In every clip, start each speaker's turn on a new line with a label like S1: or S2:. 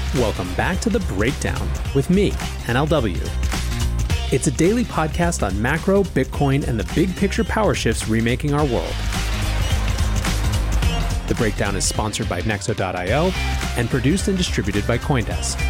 S1: Welcome back to The Breakdown with me, NLW. It's a daily podcast on macro, Bitcoin, and the big picture power shifts remaking our world. The Breakdown is sponsored by Nexo.io and produced and distributed by CoinDesk.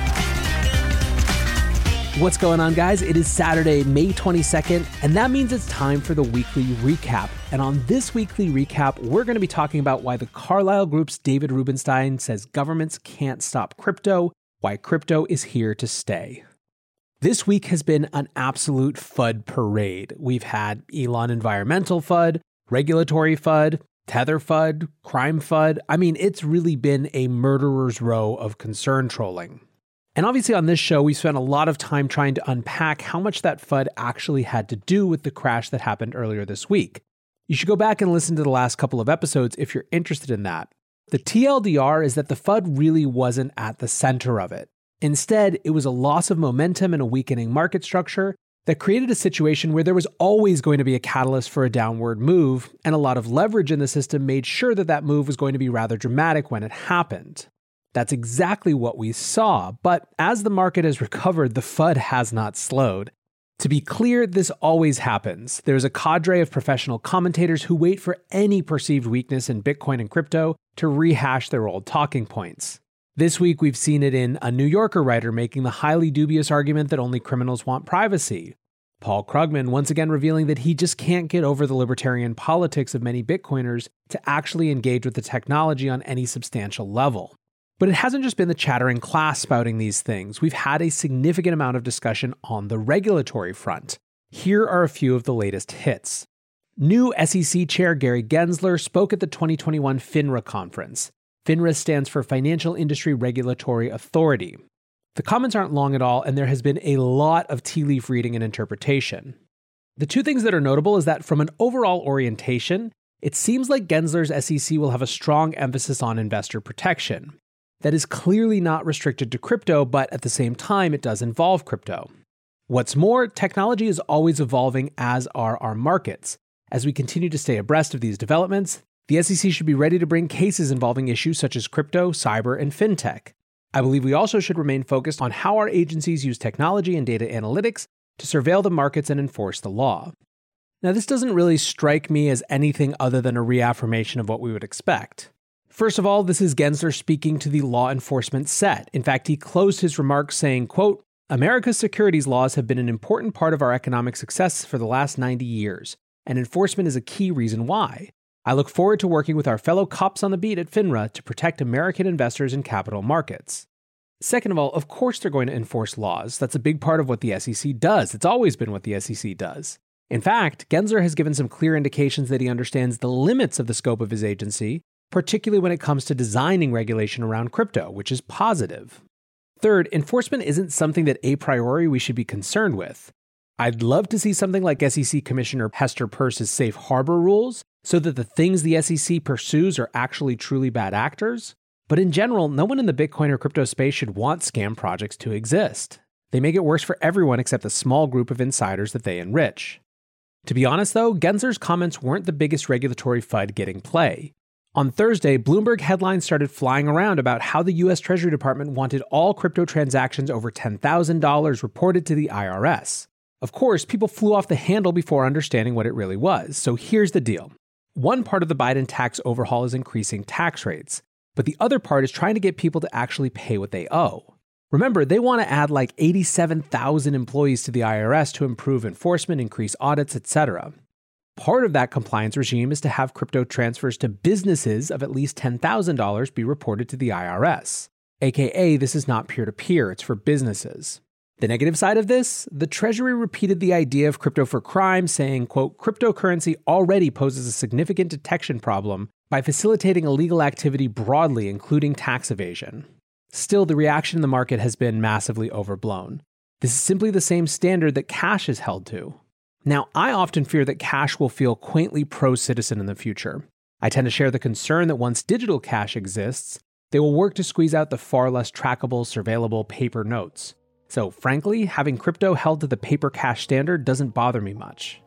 S1: What's going on, guys? It is Saturday, May 22nd, and that means it's time for the weekly recap. And on this weekly recap, we're going to be talking about why the Carlyle Group's David Rubenstein says governments can't stop crypto, why crypto is here to stay. This week has been an absolute FUD parade. We've had Elon environmental FUD, regulatory FUD, Tether FUD, crime FUD. I mean, it's really been a murderer's row of concern trolling. And obviously on this show, we spent a lot of time trying to unpack how much that FUD actually had to do with the crash that happened earlier this week. You should go back and listen to the last couple of episodes if you're interested in that. The TLDR is that the FUD really wasn't at the center of it. Instead, it was a loss of momentum and a weakening market structure that created a situation where there was always going to be a catalyst for a downward move, and a lot of leverage in the system made sure that that move was going to be rather dramatic when it happened. That's exactly what we saw, but as the market has recovered, the FUD has not slowed. To be clear, this always happens. There's a cadre of professional commentators who wait for any perceived weakness in Bitcoin and crypto to rehash their old talking points. This week, we've seen it in a New Yorker writer making the highly dubious argument that only criminals want privacy. Paul Krugman once again revealing that he just can't get over the libertarian politics of many Bitcoiners to actually engage with the technology on any substantial level. But it hasn't just been the chattering class spouting these things. We've had a significant amount of discussion on the regulatory front. Here are a few of the latest hits. New SEC Chair Gary Gensler spoke at the 2021 FINRA conference. FINRA stands for Financial Industry Regulatory Authority. The comments aren't long at all, and there has been a lot of tea leaf reading and interpretation. The two things that are notable is that from an overall orientation, it seems like Gensler's SEC will have a strong emphasis on investor protection. That is clearly not restricted to crypto, but at the same time, it does involve crypto. What's more, technology is always evolving, as are our markets. As we continue to stay abreast of these developments, the SEC should be ready to bring cases involving issues such as crypto, cyber, and fintech. I believe we also should remain focused on how our agencies use technology and data analytics to surveil the markets and enforce the law. Now, this doesn't really strike me as anything other than a reaffirmation of what we would expect. First of all, this is Gensler speaking to the law enforcement set. In fact, he closed his remarks saying, quote, "America's securities laws have been an important part of our economic success for the last 90 years, and enforcement is a key reason why. I look forward to working with our fellow cops on the beat at FINRA to protect American investors in capital markets." Second of all, of course they're going to enforce laws. That's a big part of what the SEC does. It's always been what the SEC does. In fact, Gensler has given some clear indications that he understands the limits of the scope of his agency, particularly when it comes to designing regulation around crypto, which is positive. Third, enforcement isn't something that a priori we should be concerned with. I'd love to see something like SEC Commissioner Hester Peirce's safe harbor rules so that the things the SEC pursues are actually truly bad actors. But in general, no one in the Bitcoin or crypto space should want scam projects to exist. They make it worse for everyone except the small group of insiders that they enrich. To be honest though, Gensler's comments weren't the biggest regulatory FUD getting play. On Thursday, Bloomberg headlines started flying around about how the US Treasury Department wanted all crypto transactions over $10,000 reported to the IRS. Of course, people flew off the handle before understanding what it really was. So here's the deal. One part of the Biden tax overhaul is increasing tax rates, but the other part is trying to get people to actually pay what they owe. Remember, they want to add like 87,000 employees to the IRS to improve enforcement, increase audits, etc. Part of that compliance regime is to have crypto transfers to businesses of at least $10,000 be reported to the IRS. AKA, this is not peer-to-peer, it's for businesses. The negative side of this, the Treasury repeated the idea of crypto for crime, saying, quote, "Cryptocurrency already poses a significant detection problem by facilitating illegal activity broadly, including tax evasion." Still, the reaction in the market has been massively overblown. This is simply the same standard that cash is held to. Now, I often fear that cash will feel quaintly pro-citizen in the future. I tend to share the concern that once digital cash exists, they will work to squeeze out the far less trackable, surveillable paper notes. So frankly, having crypto held to the paper cash standard doesn't bother me much.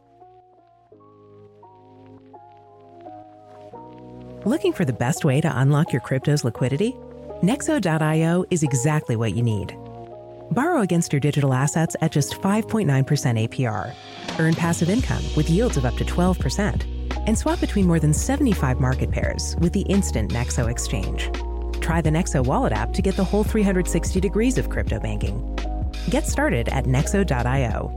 S2: Looking for the best way to unlock your crypto's liquidity? Nexo.io is exactly what you need. Borrow against your digital assets at just 5.9% APR. Earn passive income with yields of up to 12%. And swap between more than 75 market pairs with the instant Nexo exchange. Try the Nexo Wallet app to get the whole 360 degrees of crypto banking. Get started at Nexo.io.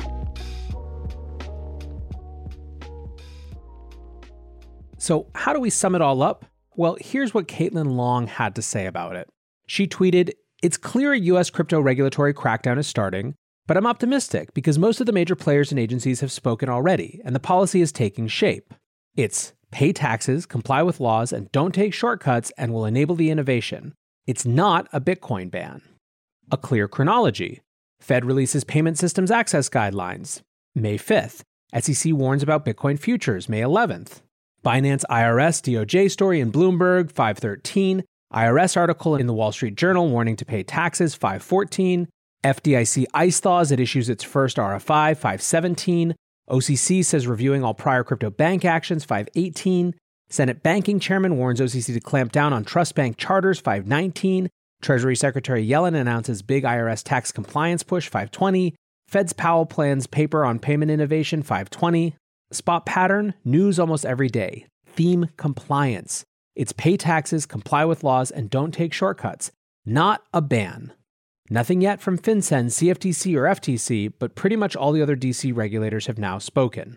S1: So how do we sum it all up? Well, here's what Caitlin Long had to say about it. She tweeted, "It's clear a U.S. crypto regulatory crackdown is starting, but I'm optimistic because most of the major players and agencies have spoken already, and the policy is taking shape. It's pay taxes, comply with laws, and don't take shortcuts and will enable the innovation. It's not a Bitcoin ban." A clear chronology. Fed releases payment systems access guidelines, May 5th. SEC warns about Bitcoin futures, May 11th. Binance IRS DOJ story in Bloomberg, 5/13. IRS article in the Wall Street Journal warning to pay taxes, 5/14. FDIC ICE thaws, it issues its first RFI, 5/17. OCC says reviewing all prior crypto bank actions, 5/18. Senate Banking Chairman warns OCC to clamp down on trust bank charters, 5/19. Treasury Secretary Yellen announces big IRS tax compliance push, 5/20. Fed's Powell plans paper on payment innovation, 5/20. Spot pattern, news almost every day. Theme compliance. It's pay taxes, comply with laws, and don't take shortcuts. Not a ban. Nothing yet from FinCEN, CFTC, or FTC, but pretty much all the other DC regulators have now spoken.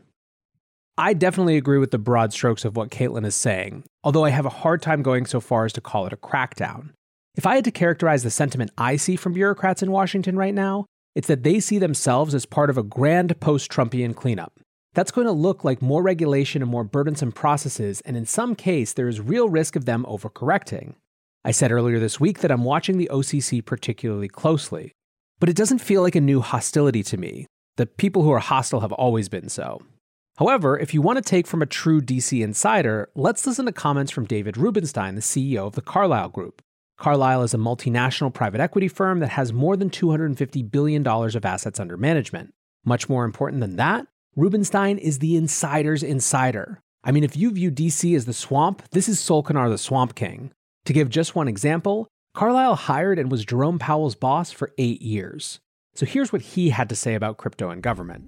S1: I definitely agree with the broad strokes of what Caitlin is saying, although I have a hard time going so far as to call it a crackdown. If I had to characterize the sentiment I see from bureaucrats in Washington right now, it's that they see themselves as part of a grand post-Trumpian cleanup. That's going to look like more regulation and more burdensome processes, and in some case, there is real risk of them overcorrecting. I said earlier this week that I'm watching the OCC particularly closely, but it doesn't feel like a new hostility to me. The people who are hostile have always been so. However, if you want to take from a true DC insider, let's listen to comments from David Rubenstein, the CEO of the Carlyle Group. Carlyle is a multinational private equity firm that has more than $250 billion of assets under management. Much more important than that, Rubenstein is the insider's insider. I mean, if you view DC as the swamp, this is Solkanar the Swamp King. To give just one example, Carlyle hired and was Jerome Powell's boss for 8 years. So here's what he had to say about crypto and government.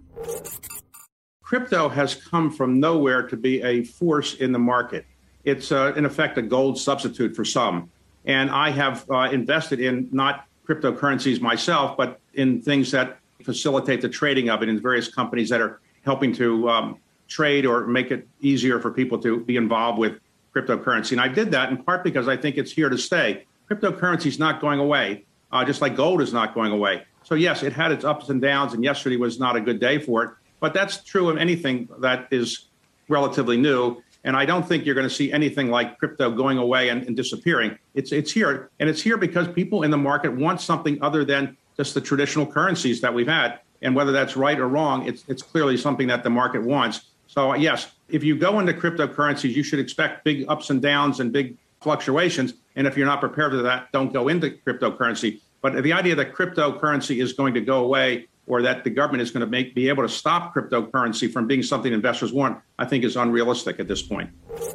S3: Crypto has come from nowhere to be a force in the market. It's, in effect, a gold substitute for some. And I have invested in not cryptocurrencies myself, but in things that facilitate the trading of it in various companies that are helping to trade or make it easier for people to be involved with cryptocurrency. And I did that in part because I think it's here to stay. Cryptocurrency is not going away, just like gold is not going away. So yes, it had its ups and downs, and yesterday was not a good day for it. But that's true of anything that is relatively new. And I don't think you're going to see anything like crypto going away and disappearing. It's here. And it's here because people in the market want something other than just the traditional currencies that we've had. And whether that's right or wrong, it's clearly something that the market wants. So yes, if you go into cryptocurrencies, you should expect big ups and downs and big fluctuations. And if you're not prepared for that, don't go into cryptocurrency. But the idea that cryptocurrency is going to go away or that the government is going to be able to stop cryptocurrency from being something investors want, I think is unrealistic at this point.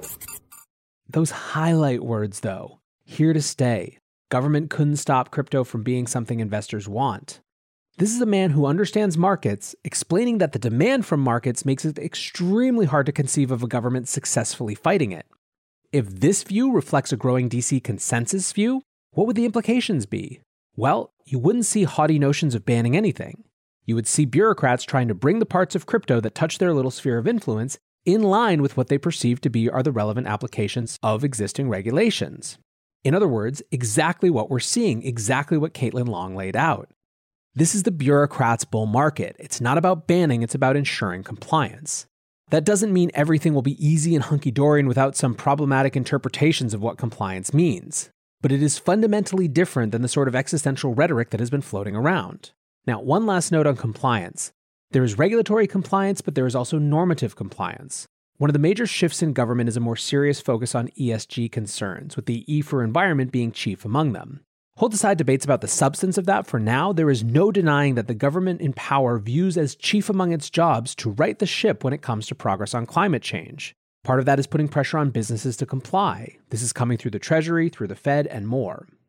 S1: Those highlight words, though, here to stay. Government couldn't stop crypto from being something investors want. This is a man who understands markets, explaining that the demand from markets makes it extremely hard to conceive of a government successfully fighting it. If this view reflects a growing DC consensus view, what would the implications be? Well, you wouldn't see haughty notions of banning anything. You would see bureaucrats trying to bring the parts of crypto that touch their little sphere of influence in line with what they perceive to be are the relevant applications of existing regulations. In other words, exactly what we're seeing, exactly what Caitlin Long laid out. This is the bureaucrats' bull market. It's not about banning, it's about ensuring compliance. That doesn't mean everything will be easy and hunky-dory and without some problematic interpretations of what compliance means. But it is fundamentally different than the sort of existential rhetoric that has been floating around. Now, one last note on compliance. There is regulatory compliance, but there is also normative compliance. One of the major shifts in government is a more serious focus on ESG concerns, with the E for environment being chief among them. Hold aside debates about the substance of that for now, there is no denying that the government in power views as chief among its jobs to right the ship when it comes to progress on climate change. Part of that is putting pressure on businesses to comply. This is coming through the Treasury, through the Fed, and more.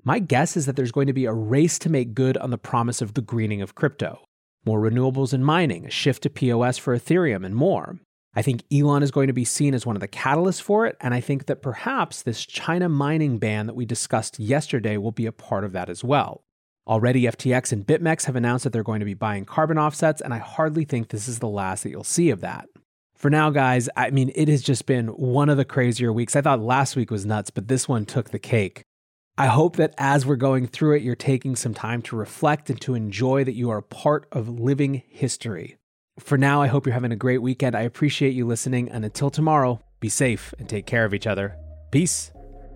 S1: My guess is that there's going to be a race to make good on the promise of the greening of crypto. More renewables and mining, a shift to POS for Ethereum, and more. I think Elon is going to be seen as one of the catalysts for it, and I think that perhaps this China mining ban that we discussed yesterday will be a part of that as well. Already, FTX and BitMEX have announced that they're going to be buying carbon offsets, and I hardly think this is the last that you'll see of that. For now, guys, I mean, it has just been one of the crazier weeks. I thought last week was nuts, but this one took the cake. I hope that as we're going through it, you're taking some time to reflect and to enjoy that you are a part of living history. For now, I hope you're having a great weekend. I appreciate you listening, and until tomorrow, be safe and take care of each other. Peace.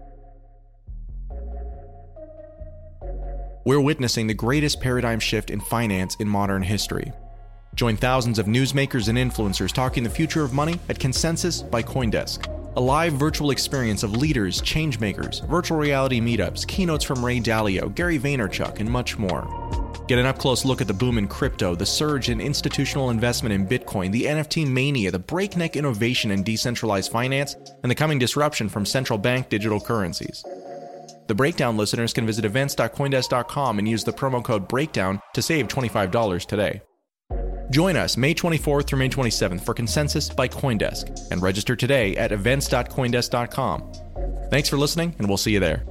S4: We're witnessing the greatest paradigm shift in finance in modern history. Join thousands of newsmakers and influencers talking the future of money at Consensus by CoinDesk, a live virtual experience of leaders, changemakers, virtual reality meetups, keynotes from Ray Dalio, Gary Vaynerchuk, and much more. Get an up-close look at the boom in crypto, the surge in institutional investment in Bitcoin, the NFT mania, the breakneck innovation in decentralized finance, and the coming disruption from central bank digital currencies. The Breakdown listeners can visit events.coindesk.com and use the promo code BREAKDOWN to save $25 today. Join us May 24th through May 27th for Consensus by CoinDesk and register today at events.coindesk.com. Thanks for listening, and we'll see you there.